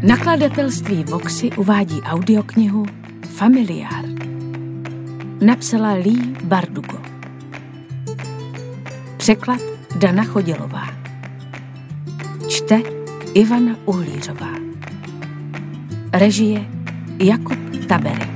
Nakladatelství Voxy uvádí audioknihu Familiár. Napsala Leigh Bardugo. Překlad Dana Chodělová. Čte Ivana Uhlířová. Režie Jakub Tabery.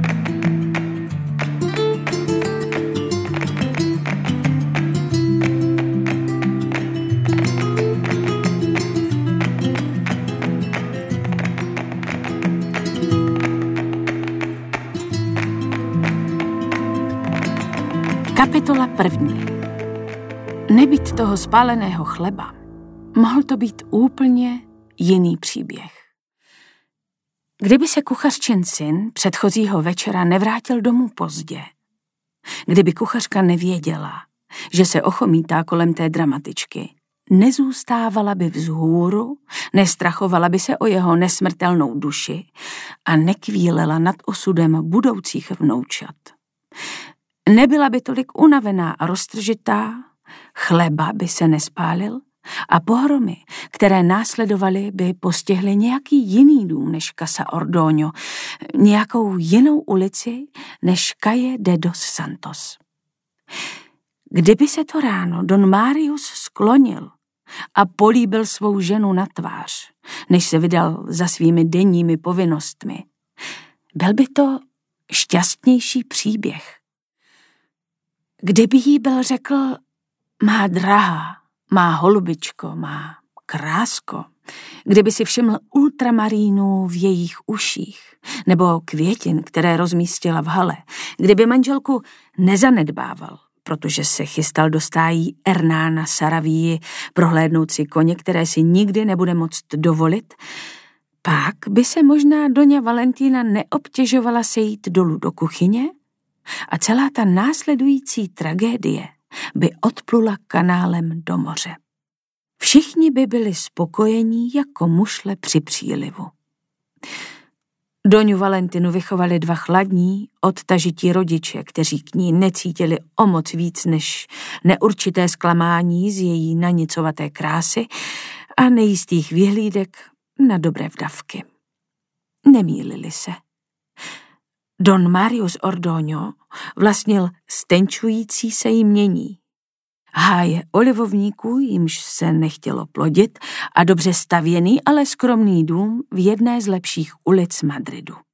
Kapitola 1. Nebýt toho spáleného chleba, mohl to být úplně jiný příběh. Kdyby se kuchařčin syn předchozího večera nevrátil domů pozdě, kdyby kuchařka nevěděla, že se ochomítá kolem té dramatičky, nezůstávala by vzhůru, nestrachovala by se o jeho nesmrtelnou duši a nekvílela nad osudem budoucích vnoučat. Nebyla by tolik unavená a roztržitá, chleba by se nespálil a pohromy, které následovaly, by postihly nějaký jiný dům než Casa Ordoño, nějakou jinou ulici než Calle de dos Santos. Kdyby se to ráno Don Marius sklonil a políbil svou ženu na tvář, než se vydal za svými denními povinnostmi, byl by to šťastnější příběh. Kdyby jí byl řekl, má drahá, má holubičko, má krásko, kdyby si všiml ultramarínů v jejich uších, nebo květin, které rozmístila v hale, kdyby manželku nezanedbával, protože se chystal do stájí Hernána Saravíi prohlédnout si koně, které si nikdy nebude moct dovolit, pak by se možná Doňa Valentína neobtěžovala sejít dolů do kuchyně a celá ta následující tragédie by odplula kanálem do moře. Všichni by byli spokojení jako mušle při přílivu. Doňu Valentinu vychovali dva chladní, odtažití rodiče, kteří k ní necítili o moc víc než neurčité zklamání z její nanicovaté krásy a nejistých vyhlídek na dobré vdavky. Nemýlili se. Don Marius Ordoño vlastnil stenčující se jmění, háje olivovníků, jimž se nechtělo plodit, a dobře stavěný, ale skromný dům v jedné z lepších ulic Madridu.